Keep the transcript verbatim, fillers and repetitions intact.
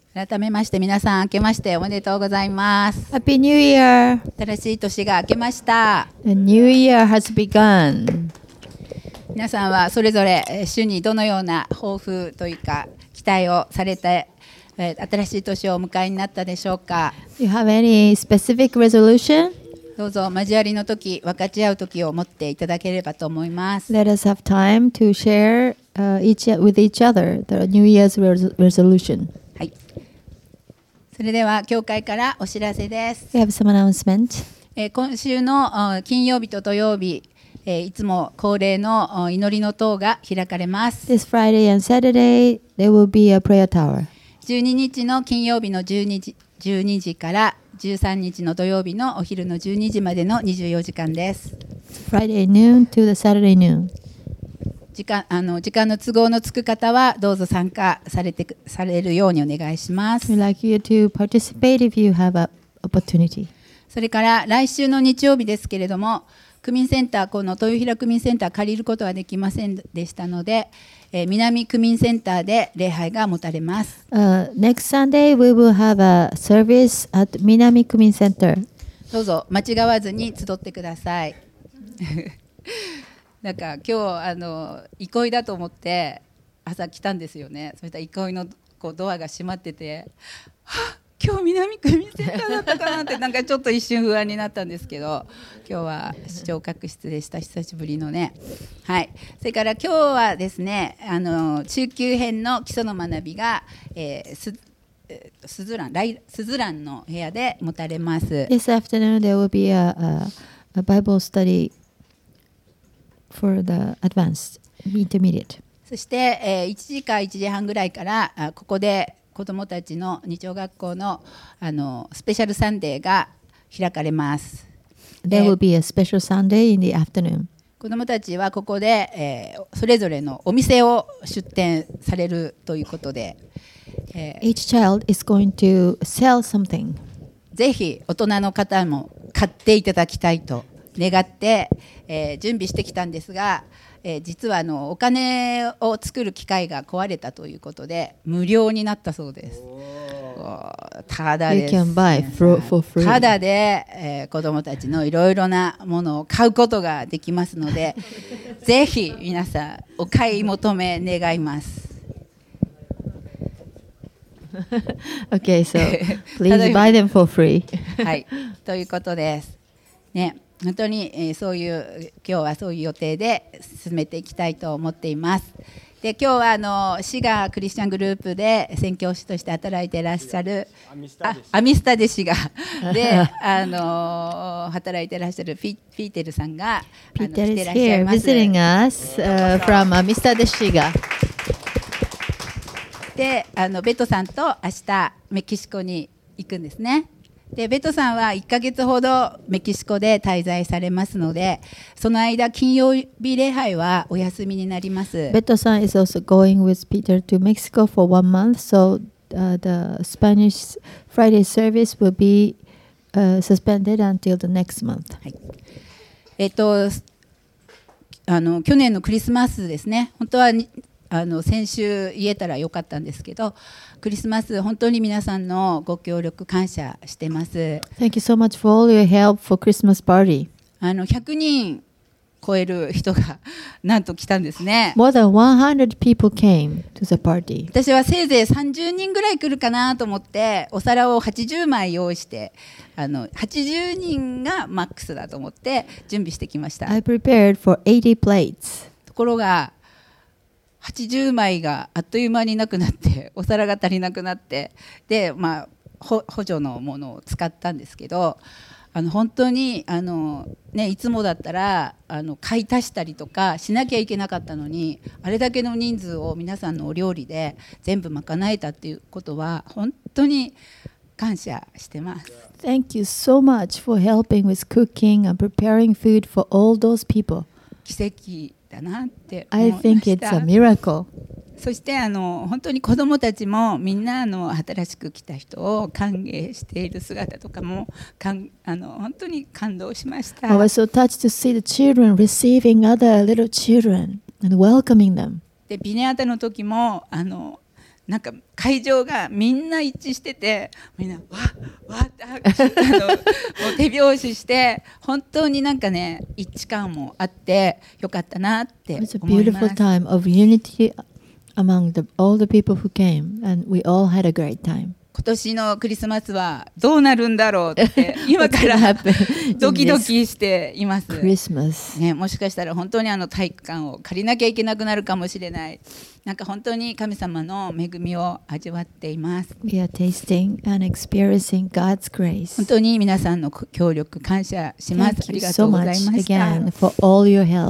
改めまして皆さん明けましておめでとうございます。 Happy New Year! 新しい年が明けました。 The New Year has begun. 皆さんはそれぞれえー主にどのような抱負というか期待をされて、えー新しい年をお迎えになったでしょうか。 Do you have any specific resolution? どうぞ交わりの時分かち合う時を持っていただければと思います。 Let us have time to share uh, each with each other the New Year's res- resolution. はい、それでは教会からお知らせです。 We have some announcement. えー今週のあ金曜日と土曜日、えーいつも恒例のあ祈りの塔が開かれます。 This Friday and Saturday, there will be a prayer tower. じゅうににちの金曜日のじゅうにじ、じゅうにじからじゅうさんにちの土曜日のお昼のじゅうにじまでのにじゅうよじかんです。 Friday noon to the Saturday noon. 時間、あの時間の都合のつく方はどうぞ参加されてくされるようにお願いします。 We'd like you to participate if you have an opportunity. それから来週の日曜日ですけれども、区民センター、この豊平区民センター借りることはできませんでしたので、えー南区民センターで礼拝が持たれます。 Uh, next Sunday, we will have a service at Minami Kumin Center. どうぞ間違わずに集ってください。なんか今日あの憩いだと思って朝来たんですよね。そしたら憩いのこうドアが閉まってて、はっ今日南区民センターだったかなってなんかちょっと一瞬不安になったんですけど、今日は視聴覚室でした。久しぶりのね。はい。それから今日はですね、あの中級編の基礎の学びが、えー、すえーすずらんライすずらんの部屋で持たれます。 This afternoon, there will be a, a, a Bible study for the advanced, intermediate. そして、えー、いちじかいちじはんぐらいからあここで子どもたちの日曜学校の、あのスペシャルサンデーが開かれます。 There will be a special Sunday in the afternoon. 子どもたちはここで、えーそれぞれのお店を出店されるということで、えー Each child is going to sell something. ぜひ大人の方も買っていただきたいと願って、えー準備してきたんですが、えー実はあのお金を作る機械が壊れたということで無料になったそうです。ただ You です。 can buy for, for free. ただで、えー子どもたちのいろいろなものを買うことができますのでぜひ皆さんお買い求め願います。 Okay, so please buy them for free. はい、ということです。ね、本当に、えーそういう今日はそういう予定で進めていきたいと思っています。で、今日はあの滋賀クリスチャングループで宣教師として働いていらっしゃるあアミスタで滋賀であの働いていらっしゃるフィ、フィーテルさんがあの Peter 来 is ていらっしゃい here ます。 visiting us uh, from uh, Mister Deshiga. で、あのベトさんと明日メキシコに行くんですね。でベトさんはいっかげつほどメキシコで滞在されますので、その間金曜日礼拝はお休みになります。 Beto-san is also going with Peter to Mexico for one month, so uh, the Spanish Friday service will be uh, suspended until the next month. はい、えっとあの去年のクリスマスですね。本当はにあの先週言えたらよかったんですけど、クリスマス本当に皆さんのご協力感謝してます。 Thank you so much for all your help for Christmas party. あのひゃくにん超える人がなんと来たんですね。 More than one hundred people came to the party. 私はせいぜいさんじゅうにんぐらい来るかなと思ってお皿をはちじゅうまい用意して、あのはちじゅうにんがマックスだと思って準備してきました。 I prepared for eighty plates. ところがはちじゅうまいがあっという間になくなってお皿が足りなくなって、で、まあ、補助のものを使ったんですけど、あの本当にあの、ね、いつもだったらあの買い足したりとかしなきゃいけなかったのに、あれだけの人数を皆さんのお料理で全部賄えたっていうことは本当に感謝してます。 Thank you so much for helping with cooking and preparing food for all those people. 奇跡だなって思 I いま think し it's た。 a miracle. そしてあの本当に子どもたちもみんなあの新しく来た人を歓迎している姿とかもかんあの本当に感動しました。 I was so touched to see the children receiving other little children and welcoming them. でビネアタの時もあのなんか会場がみんな一致してて、みんなわっわって拍手あのもう手拍子して本当になんかね一致感もあってよかったなって思います。 It was a beautiful time of unity among the, all the people who came, and we all had a great time. 今年のクリスマスはどうなるんだろうって今からドキドキしています。 Christmas. ね、もしかしたら本当にあの体育館を借りなきゃいけなくなるかもしれない。なんか本当に神様の恵みを味わっています。 We are tasting and experiencing God's grace. 本当に皆さんの協力感謝します。あ Thank り you がと so うござい much ました。 again for all your help.